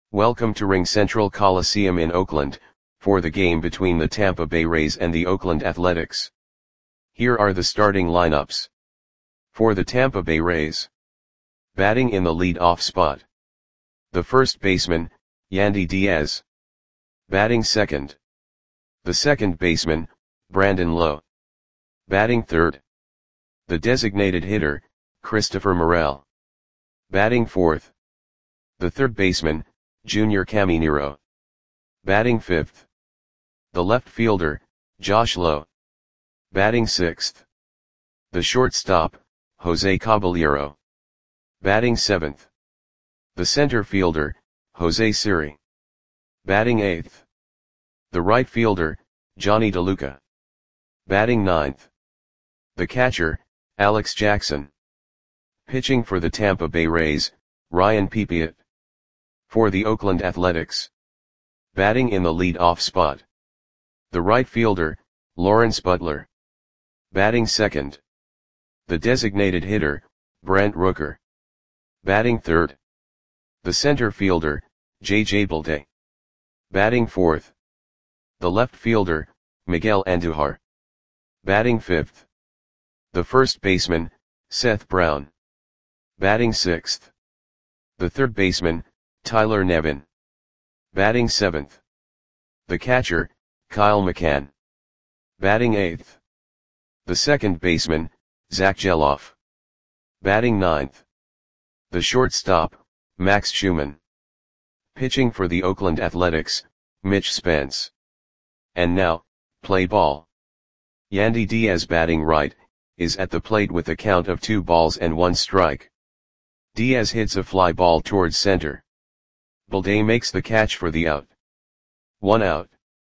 Welcome to RingCentral Coliseum in Oakland, for the game between the Tampa Bay Rays and the Oakland Athletics. Here are the starting lineups. For the Tampa Bay Rays. Batting in the lead-off spot. The first baseman, Yandy Diaz. Batting second. The second baseman, Brandon Lowe. Batting third. The designated hitter, Christopher Morel. Batting fourth. The third baseman, Junior Caminero. Batting fifth. The left fielder, Josh Lowe. Batting sixth. The shortstop, Jose Caballero. Batting seventh. The center fielder, Jose Siri. Batting eighth. The right fielder, Johnny DeLuca. Batting ninth. The catcher, Alex Jackson. Pitching for the Tampa Bay Rays, Ryan Pepiot. For the Oakland Athletics. Batting in the lead-off spot. The right fielder, Lawrence Butler. Batting second. The designated hitter, Brent Rooker. Batting third. The center fielder, J.J. Bleday. Batting fourth. The left fielder, Miguel Andujar. Batting fifth. The first baseman, Seth Brown. Batting sixth. The third baseman, Tyler Nevin. Batting seventh. The catcher, Kyle McCann. Batting eighth. The second baseman, Zach Geloff. Batting ninth. The shortstop, Max Schumann. Pitching for the Oakland Athletics, Mitch Spence. And now, play ball. Yandy Diaz batting right, is at the plate with a count of 2-1 strike. Diaz hits a fly ball towards center. Bleday makes the catch for the out. 1 out.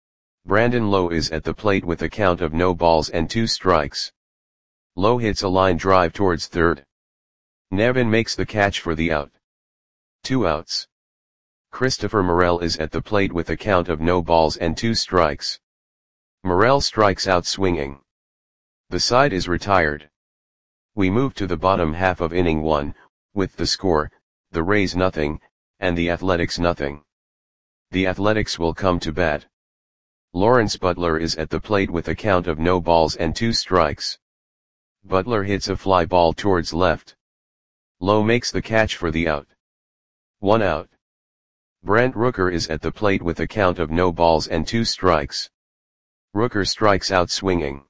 Brandon Lowe is at the plate with a count of 0-2 strikes. Lowe hits a line drive towards third. Nevin makes the catch for the out. 2 outs. Christopher Morel is at the plate with a count of 0-2 strikes. Morel strikes out swinging. The side is retired. We move to the bottom half of inning 1, with the score, the Rays 0, and the Athletics 0. The Athletics will come to bat. Lawrence Butler is at the plate with a count of 0-2 strikes. Butler hits a fly ball towards left. Lowe makes the catch for the out. 1 out. Brent Rooker is at the plate with a count of 0-2 strikes. Rooker strikes out swinging.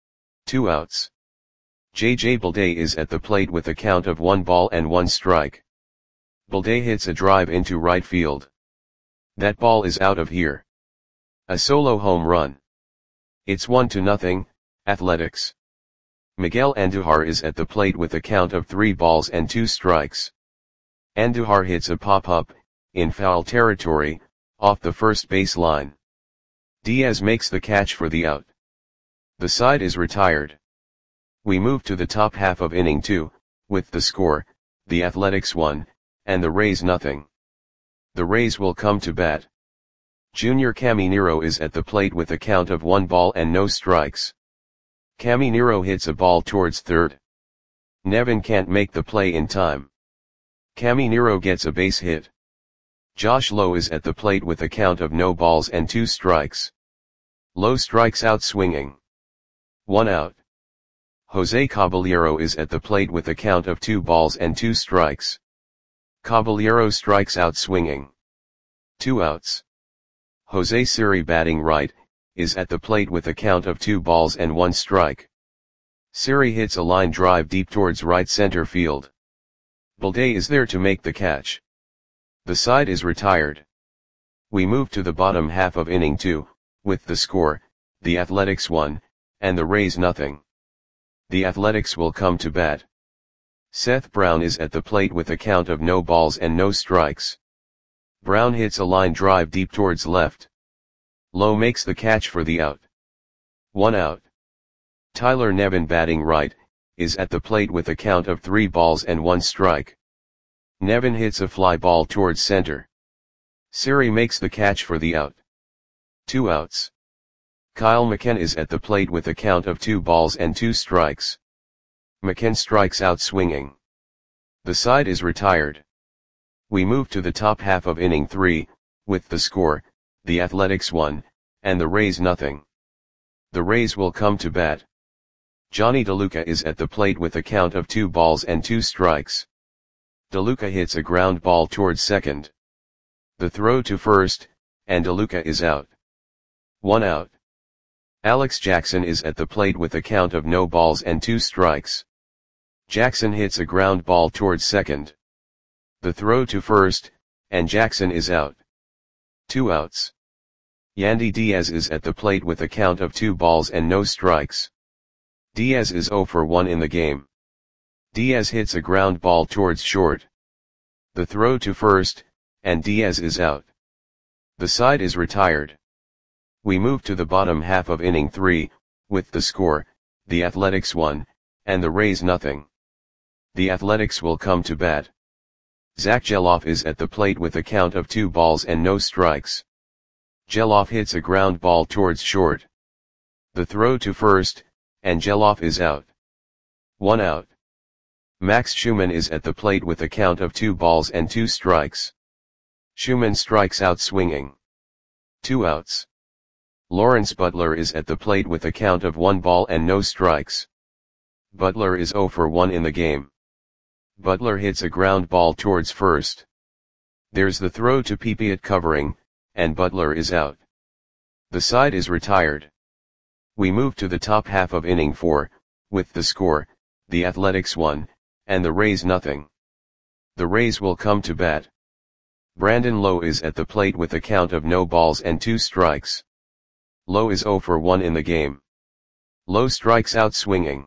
2 outs. J.J. Bleday is at the plate with a count of 1-1 strike. Bleday hits a drive into right field. That ball is out of here. A solo home run. It's 1-0, Athletics. Miguel Andujar is at the plate with a count of 3-2 strikes. Andujar hits a pop-up, in foul territory, off the first base line. Diaz makes the catch for the out. The side is retired. We move to the top half of inning 2, with the score, the Athletics 1, and the Rays 0. The Rays will come to bat. Junior Caminero is at the plate with a count of 1-0 strikes. Caminero hits a ball towards third. Nevin can't make the play in time. Caminero gets a base hit. Josh Lowe is at the plate with a count of 0-2 strikes. Lowe strikes out swinging. 1 out. Jose Caballero is at the plate with a count of 2-2 strikes. Caballero strikes out swinging. 2 outs. Jose Siri batting right, is at the plate with a count of 2-1 strike. Siri hits a line drive deep towards right center field. Bleday is there to make the catch. The side is retired. We move to the bottom half of inning 2, with the score, the Athletics 1, and the Rays 0. The Athletics will come to bat. Seth Brown is at the plate with a count of 0 strikes. Brown hits a line drive deep towards left. Lowe makes the catch for the out. 1 out. Tyler Nevin batting right, is at the plate with a count of 3-1 strike. Nevin hits a fly ball towards center. Siri makes the catch for the out. 2 outs. Kyle McCann is at the plate with a count of 2-2 strikes. McCann strikes out swinging. The side is retired. We move to the top half of inning 3, with the score, the Athletics 1, and the Rays nothing. The Rays will come to bat. Johnny DeLuca is at the plate with a count of 2 balls and 2 strikes. DeLuca hits a ground ball towards second. The throw to first, and DeLuca is out. 1 out. Alex Jackson is at the plate with a count of no balls and 2 strikes. Jackson hits a ground ball towards second. The throw to first, and Jackson is out. 2 outs. Yandy Diaz is at the plate with a count of 2 balls and no strikes. Diaz is 0 for 1 in the game. Diaz hits a ground ball towards short. The throw to first, and Diaz is out. The side is retired. We move to the bottom half of inning 3, with the score, the Athletics 1, and the Rays nothing. The Athletics will come to bat. Zach Geloff is at the plate with a count of 2 balls and no strikes. Geloff hits a ground ball towards short. The throw to first, and Geloff is out. 1 out. Max Schumann is at the plate with a count of 2 balls and 2 strikes. Schumann strikes out swinging. 2 outs. Lawrence Butler is at the plate with a count of 1 ball and no strikes. Butler is 0 for 1 in the game. Butler hits a ground ball towards first. There's the throw to Pepe at covering, and Butler is out. The side is retired. We move to the top half of inning 4, with the score, the Athletics 1, and the Rays nothing. The Rays will come to bat. Brandon Lowe is at the plate with a count of no balls and 2 strikes. Lowe is 0 for 1 in the game. Lowe strikes out swinging.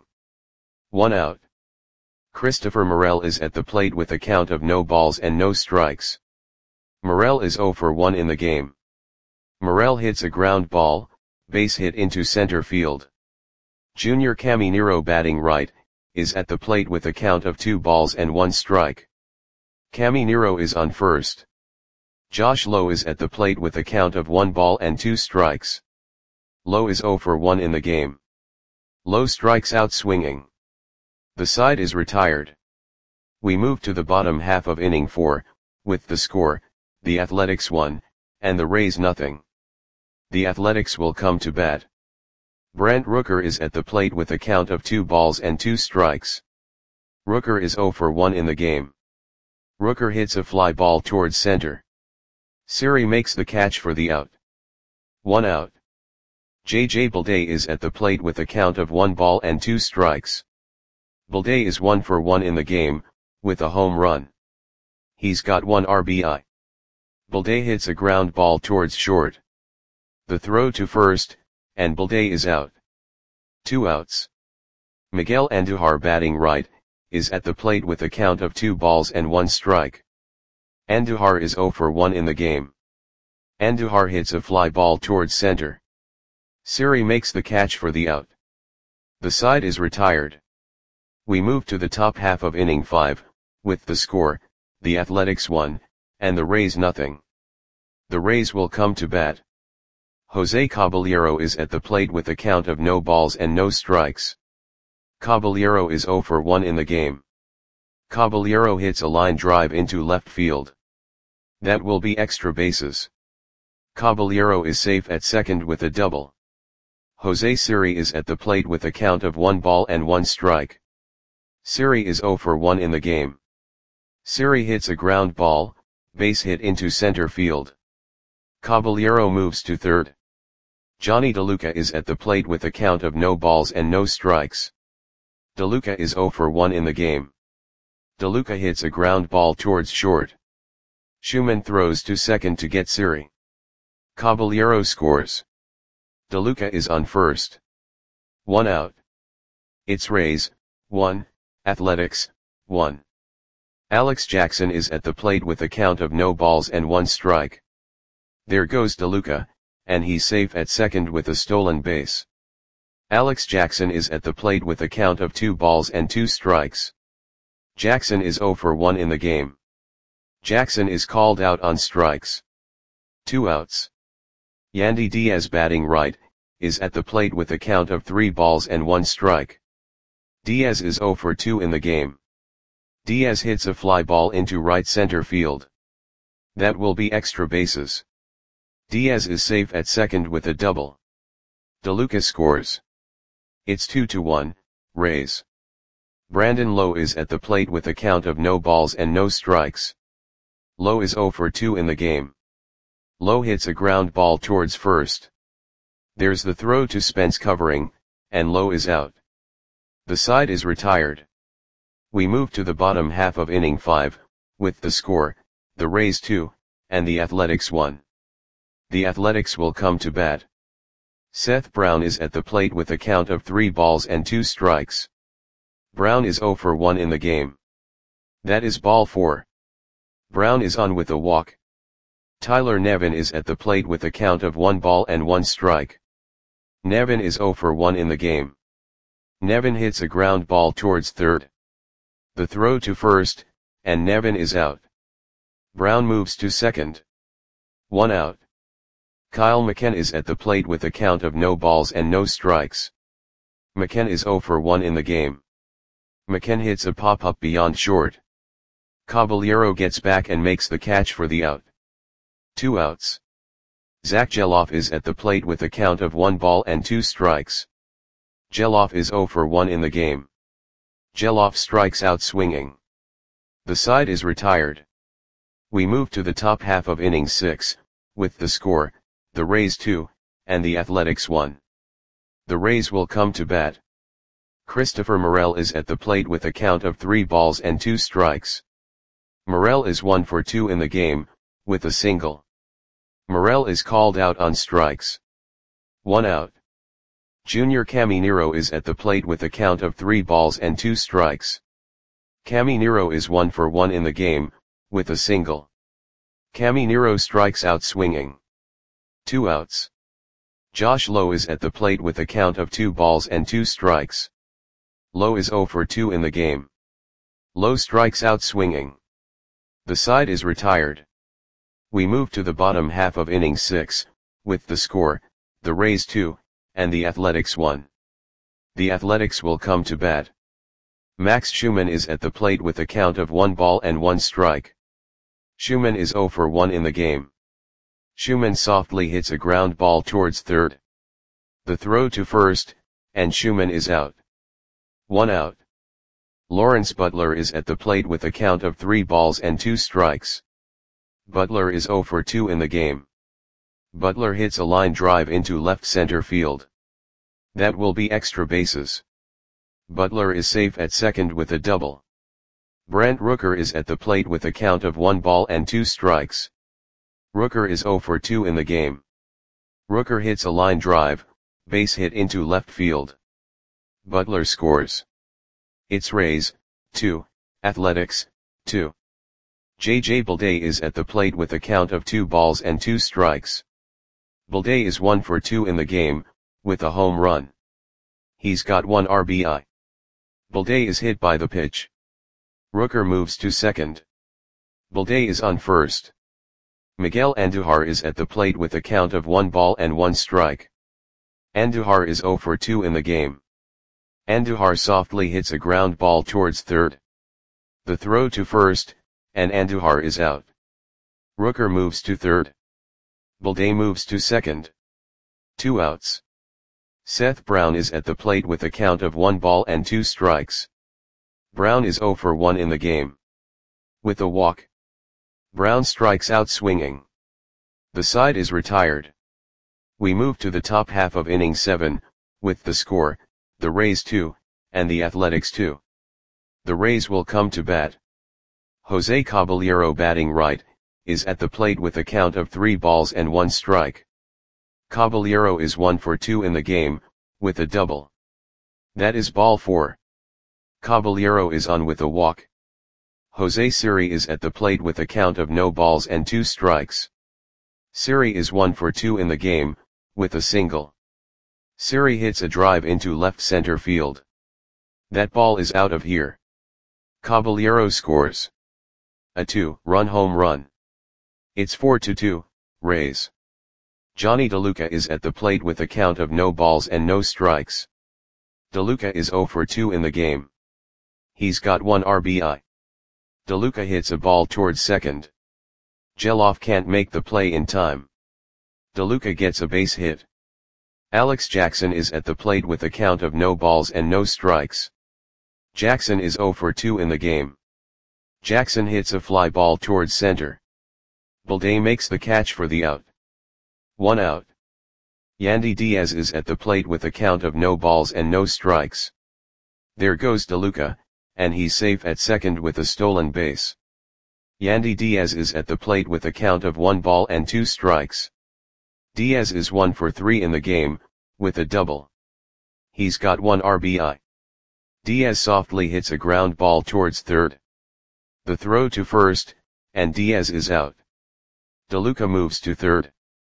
1 out. Christopher Morel is at the plate with a count of no balls and no strikes. Morel is 0 for 1 in the game. Morel hits a ground ball, base hit into center field. Junior Caminero batting right, is at the plate with a count of 2 balls and 1 strike. Caminero is on first. Josh Lowe is at the plate with a count of 1 ball and 2 strikes. Lowe is 0 for 1 in the game. Lowe strikes out swinging. The side is retired. We move to the bottom half of inning 4, with the score, the Athletics 1, and the Rays nothing. The Athletics will come to bat. Brent Rooker is at the plate with a count of 2 balls and 2 strikes. Rooker is 0 for 1 in the game. Rooker hits a fly ball towards center. Siri makes the catch for the out. 1 out. J.J. Bleday is at the plate with a count of 1 ball and 2 strikes. Bleday is 1 for 1 in the game, with a home run. He's got 1 RBI. Bleday hits a ground ball towards short. The throw to first, and Bleday is out. 2 outs. Miguel Andujar batting right, is at the plate with a count of 2 balls and 1 strike. Andujar is 0 for 1 in the game. Andujar hits a fly ball towards center. Siri makes the catch for the out. The side is retired. We move to the top half of inning 5, with the score, the Athletics 1, and the Rays nothing. The Rays will come to bat. Jose Caballero is at the plate with a count of no balls and no strikes. Caballero is 0 for 1 in the game. Caballero hits a line drive into left field. That will be extra bases. Caballero is safe at second with a double. Jose Siri is at the plate with a count of 1 ball and 1 strike. Siri is 0 for 1 in the game. Siri hits a ground ball, base hit into center field. Caballero moves to third. Johnny DeLuca is at the plate with a count of no balls and no strikes. DeLuca is 0 for 1 in the game. DeLuca hits a ground ball towards short. Schumann throws to second to get Siri. Caballero scores. DeLuca is on first. 1 out. It's Rays, 1, Athletics, 1. Alex Jackson is at the plate with a count of no balls and 1 strike. There goes DeLuca, and he's safe at second with a stolen base. Alex Jackson is at the plate with a count of 2 balls and 2 strikes. Jackson is 0 for 1 in the game. Jackson is called out on strikes. 2 outs. Yandy Diaz batting right, is at the plate with a count of 3 balls and 1 strike. Diaz is 0 for 2 in the game. Diaz hits a fly ball into right center field. That will be extra bases. Diaz is safe at second with a double. DeLuca scores. It's 2-1, Rays. Brandon Lowe is at the plate with a count of no balls and no strikes. Lowe is 0 for 2 in the game. Lowe hits a ground ball towards first. There's the throw to Spence covering, and Lowe is out. The side is retired. We move to the bottom half of inning 5, with the score, the Rays 2, and the Athletics 1. The Athletics will come to bat. Seth Brown is at the plate with a count of 3 balls and 2 strikes. Brown is 0 for 1 in the game. That is ball 4. Brown is on with a walk. Tyler Nevin is at the plate with a count of 1 ball and 1 strike. Nevin is 0 for 1 in the game. Nevin hits a ground ball towards third. The throw to first, and Nevin is out. Brown moves to second. 1 out. Kyle McKen is at the plate with a count of no balls and no strikes. McKen is 0 for 1 in the game. McKen hits a pop-up beyond short. Caballero gets back and makes the catch for the out. 2 outs. Zach Geloff is at the plate with a count of 1 ball and 2 strikes. Geloff is 0 for 1 in the game. Geloff strikes out swinging. The side is retired. We move to the top half of inning 6, with the score, the Rays 2, and the Athletics 1. The Rays will come to bat. Christopher Morel is at the plate with a count of 3 balls and 2 strikes. Morel is 1 for 2 in the game, with a single. Morel is called out on strikes. 1 out. Junior Caminero is at the plate with a count of 3 balls and 2 strikes. Caminero is 1 for 1 in the game, with a single. Caminero strikes out swinging. 2 outs. Josh Lowe is at the plate with a count of 2 balls and 2 strikes. Lowe is 0 for 2 in the game. Lowe strikes out swinging. The side is retired. We move to the bottom half of inning 6, with the score, the Rays 2, and the Athletics 1. The Athletics will come to bat. Max Schumann is at the plate with a count of 1 ball and 1 strike. Schumann is 0 for 1 in the game. Schumann softly hits a ground ball towards third. The throw to first, and Schumann is out. 1 out. Lawrence Butler is at the plate with a count of 3 balls and 2 strikes. Butler is 0 for 2 in the game. Butler hits a line drive into left center field. That will be extra bases. Butler is safe at second with a double. Brent Rooker is at the plate with a count of 1 ball and 2 strikes. Rooker is 0 for 2 in the game. Rooker hits a line drive, base hit into left field. Butler scores. It's Rays, 2, Athletics, 2. J.J. Bleday is at the plate with a count of 2 balls and 2 strikes. Bleday is 1 for 2 in the game, with a home run. He's got 1 RBI. Bleday is hit by the pitch. Rooker moves to second. Bleday is on first. Miguel Andujar is at the plate with a count of 1 ball and 1 strike. Andujar is 0 for 2 in the game. Andujar softly hits a ground ball towards third. The throw to first, and Andujar is out. Rooker moves to third. Bleday moves to second. 2 outs. Seth Brown is at the plate with a count of 1 ball and 2 strikes. Brown is 0 for 1 in the game. With a walk. Brown strikes out swinging. The side is retired. We move to the top half of inning 7, with the score, the Rays 2, and the Athletics 2. The Rays will come to bat. Jose Caballero, batting right, is at the plate with a count of 3 balls and 1 strike. Caballero is 1 for 2 in the game, with a double. That is ball 4. Caballero is on with a walk. Jose Siri is at the plate with a count of no balls and 2 strikes. Siri is 1 for 2 in the game, with a single. Siri hits a drive into left center field. That ball is out of here. Caballero scores. A 2-run home run. It's 4-2, Rays. Johnny DeLuca is at the plate with a count of no balls and no strikes. DeLuca is 0 for 2 in the game. He's got 1 RBI. DeLuca hits a ball towards second. Geloff can't make the play in time. DeLuca gets a base hit. Alex Jackson is at the plate with a count of no balls and no strikes. Jackson is 0 for 2 in the game. Jackson hits a fly ball towards center. Balday makes the catch for the out. 1 out. Yandy Diaz is at the plate with a count of no balls and no strikes. There goes DeLuca, and he's safe at second with a stolen base. Yandy Diaz is at the plate with a count of 1 ball and 2 strikes. Diaz is 1 for 3 in the game, with a double. He's got 1 RBI. Diaz softly hits a ground ball towards third. The throw to first, and Diaz is out. DeLuca moves to third.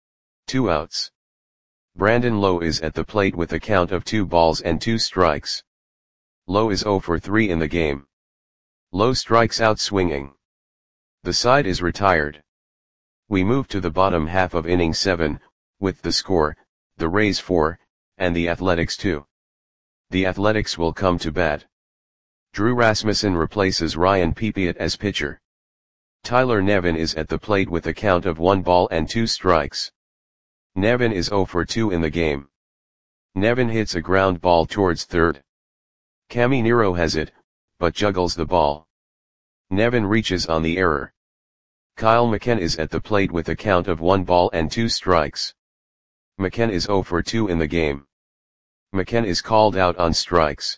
2 outs. Brandon Lowe is at the plate with a count of 2 balls and 2 strikes. Lowe is 0 for 3 in the game. Lowe strikes out swinging. The side is retired. We move to the bottom half of inning 7, with the score, the Rays 4, and the Athletics 2. The Athletics will come to bat. Drew Rasmussen replaces Ryan Pepiot as pitcher. Tyler Nevin is at the plate with a count of 1 ball and 2 strikes. Nevin is 0 for 2 in the game. Nevin hits a ground ball towards third. Caminero has it, but juggles the ball. Nevin reaches on the error. Kyle McKen is at the plate with a count of 1 ball and 2 strikes. McKen is 0 for 2 in the game. McKen is called out on strikes.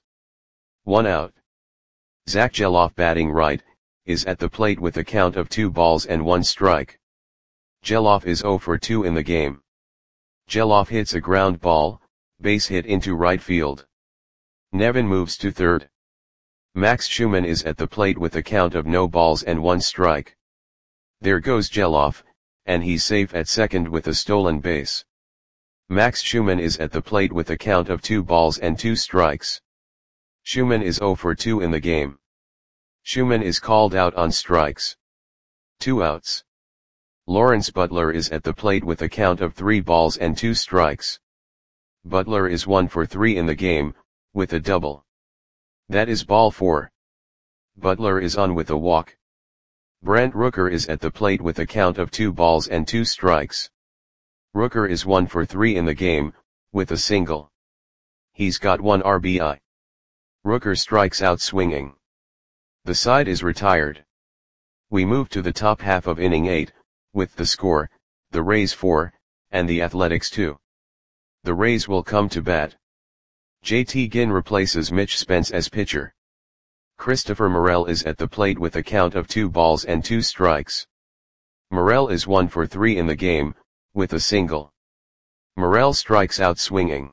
1 out. Zach Geloff, batting right, is at the plate with a count of 2 balls and 1 strike. Geloff is 0 for 2 in the game. Geloff hits a ground ball, base hit into right field. Nevin moves to third. Max Schumann is at the plate with a count of no balls and 1 strike. There goes Geloff, and he's safe at second with a stolen base. Max Schumann is at the plate with a count of 2 balls and 2 strikes. Schumann is 0 for 2 in the game. Schumann is called out on strikes. 2 outs. Lawrence Butler is at the plate with a count of 3 balls and 2 strikes. Butler is 1 for 3 in the game, with a double. That is ball 4. Butler is on with a walk. Brent Rooker is at the plate with a count of 2 balls and 2 strikes. Rooker is 1 for 3 in the game, with a single. He's got 1 RBI. Rooker strikes out swinging. The side is retired. We move to the top half of inning 8, with the score, the Rays 4, and the Athletics 2. The Rays will come to bat. JT Ginn replaces Mitch Spence as pitcher. Christopher Morel is at the plate with a count of 2 balls and 2 strikes. Morel is 1 for 3 in the game, with a single. Morel strikes out swinging.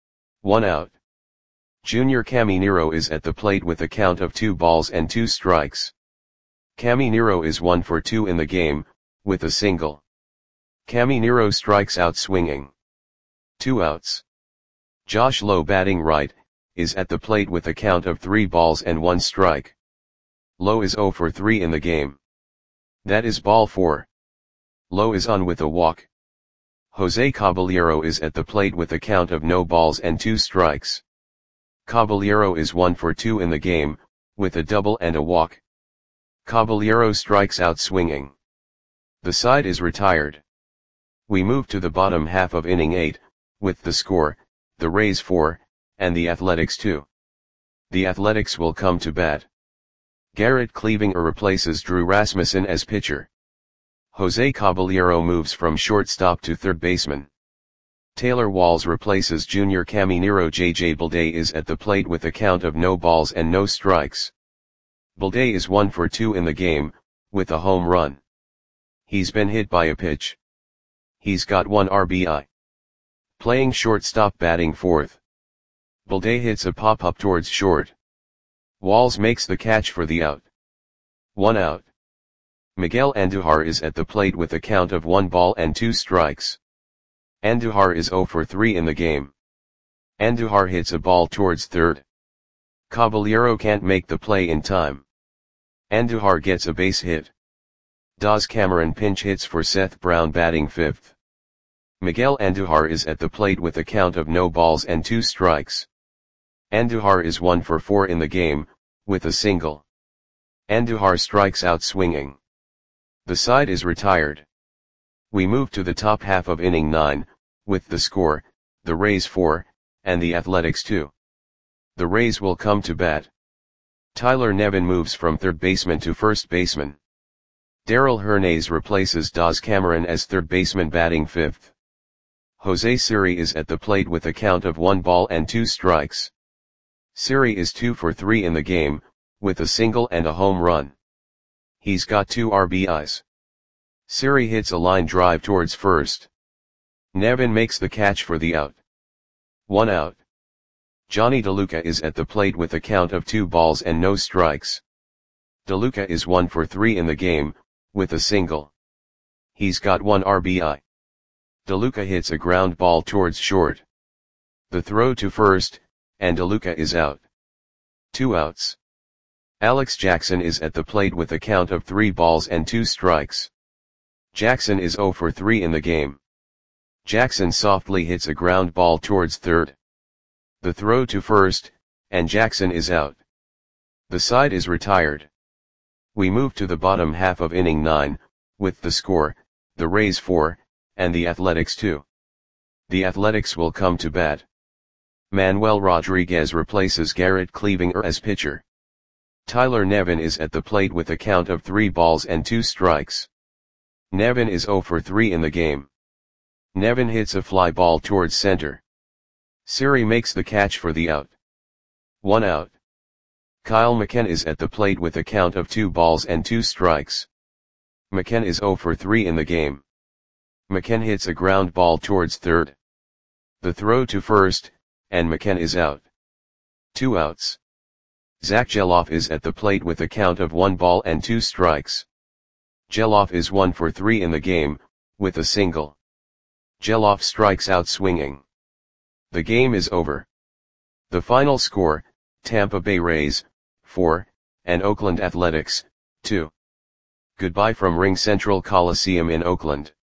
1 out. Junior Caminero is at the plate with a count of 2 balls and 2 strikes. Caminero is 1 for 2 in the game, with a single. Caminero strikes out swinging. 2 outs. Josh Lowe, batting right, is at the plate with a count of 3 balls and 1 strike. Lowe is 0 for 3 in the game. That is ball 4. Lowe is on with a walk. Jose Caballero is at the plate with a count of no balls and 2 strikes. Caballero is 1 for 2 in the game, with a double and a walk. Caballero strikes out swinging. The side is retired. We move to the bottom half of inning 8, with the score, the Rays 4, and the Athletics 2. The Athletics will come to bat. Garrett Cleavinger replaces Drew Rasmussen as pitcher. Jose Caballero moves from shortstop to third baseman. Taylor Walls replaces Junior Caminero. JJ Balday is at the plate with a count of no balls and no strikes. Balday is 1 for 2 in the game, with a home run. He's been hit by a pitch. He's got 1 RBI. Playing shortstop, batting fourth. Balday hits a pop-up towards short. Walls makes the catch for the out. 1 out. Miguel Andujar is at the plate with a count of 1 ball and 2 strikes. Andujar is 0 for 3 in the game. Andujar hits a ball towards third. Caballero can't make the play in time. Andujar gets a base hit. Daz Cameron pinch hits for Seth Brown, batting fifth. Miguel Andujar is at the plate with a count of no balls and 2 strikes. Andujar is 1 for 4 in the game, with a single. Andujar strikes out swinging. The side is retired. We move to the top half of inning 9, with the score, the Rays 4, and the Athletics 2. The Rays will come to bat. Tyler Nevin moves from third baseman to first baseman. Darrell Hernandez replaces Daz Cameron as third baseman batting fifth. Jose Siri is at the plate with a count of 1 ball and 2 strikes. Siri is 2 for 3 in the game, with a single and a home run. He's got 2 RBIs. Siri hits a line drive towards first. Nevin makes the catch for the out. 1 out. Johnny DeLuca is at the plate with a count of 2 balls and no strikes. DeLuca is 1 for 3 in the game, with a single. He's got 1 RBI. DeLuca hits a ground ball towards short. The throw to first, and DeLuca is out. 2 outs. Alex Jackson is at the plate with a count of 3 balls and 2 strikes. Jackson is 0 for 3 in the game. Jackson softly hits a ground ball towards third. The throw to first, and Jackson is out. The side is retired. We move to the bottom half of inning 9, with the score, the Rays 4, and the Athletics 2. The Athletics will come to bat. Manuel Rodriguez replaces Garrett Cleavinger as pitcher. Tyler Nevin is at the plate with a count of 3 balls and 2 strikes. Nevin is 0 for 3 in the game. Nevin hits a fly ball towards center. Siri makes the catch for the out. 1 out. Kyle McKen is at the plate with a count of 2 balls and 2 strikes. McKen is 0 for 3 in the game. McKen hits a ground ball towards third. The throw to first, and McKen is out. 2 outs. Zach Geloff is at the plate with a count of 1 ball and 2 strikes. Geloff is 1 for 3 in the game, with a single. Geloff strikes out swinging. The game is over. The final score, Tampa Bay Rays, 4, and Oakland Athletics, 2. Goodbye from RingCentral Coliseum in Oakland.